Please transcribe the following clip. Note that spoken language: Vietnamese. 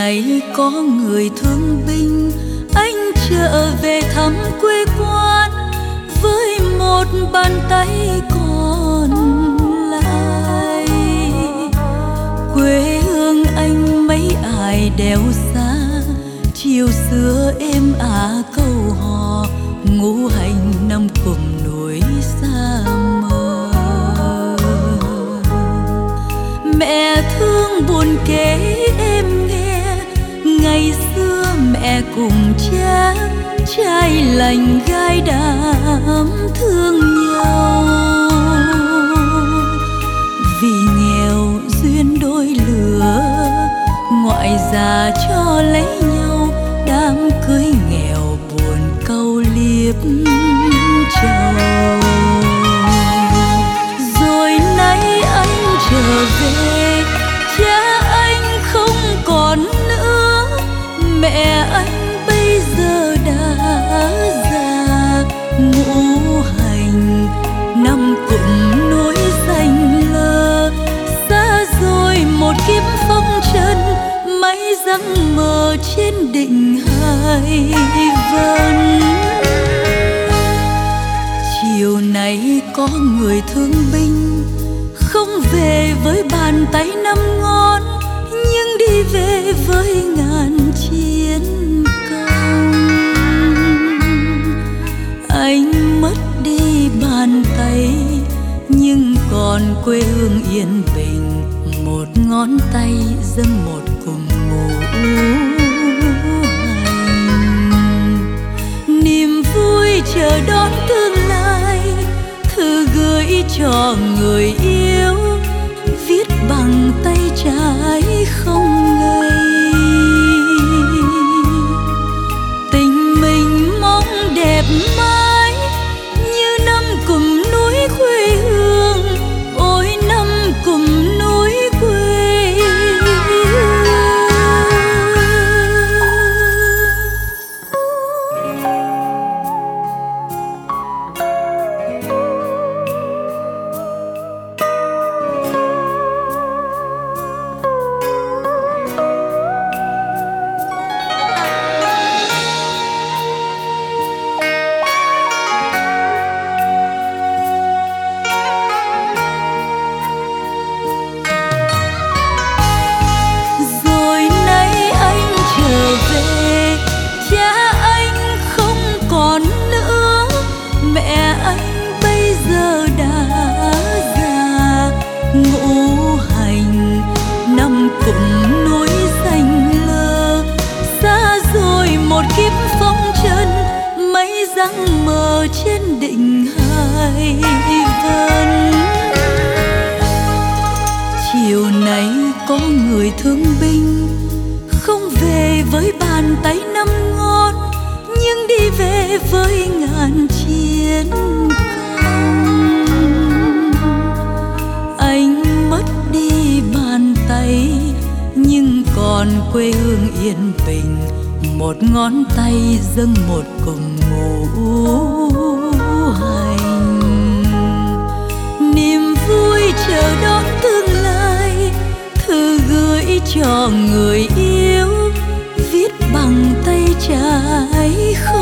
này có người thương binh, anh trở về thăm quê quán với một bàn tay còn lại. Quê hương anh mấy ai đèo xa, chiều xưa êm ả câu hò, ngũ hành năm cùng núi xa mờ. Mẹ thương buồn kể em nghe, ngày xưa mẹ cùng cha, trai lành gái đám thương nhau. Vì nghèo duyên đôi lứa, ngoại già cho lấy nhau, đám cưới nghèo buồn câu liếp trầu. Rồi nay anh trở về, cha anh không còn nữa, mẹ anh bây giờ đã già. Ngũ hành năm cụm núi xanh lơ, xa rồi một kiếp phong trần, mây răng mờ trên đỉnh Hải Vân. Chiều nay có người thương binh, không về với bàn tay năm ngón, nhưng đi về với ngàn chiến công. Anh mất đi bàn tay, nhưng còn quê hương yên bình, một ngón tay dâng một cùng ngũ hành. Niềm vui chờ đón tương lai, thư gửi cho người yêu, viết bằng tay trái không ngây. Tình mình mong đẹp mãi như năm cụm núi quê hương, ôi năm cụm núi quê hương. Răng mờ trên đỉnh Hải Vân. Chiều nay có người thương binh, không về với bàn tay năm ngón, nhưng đi về với ngàn chiến công. Anh mất đi bàn tay, nhưng còn quê hương yên bình, một ngón tay dâng một cùng ngũ hành. Niềm vui chờ đón tương lai, thư gửi cho người yêu, viết bằng tay trái không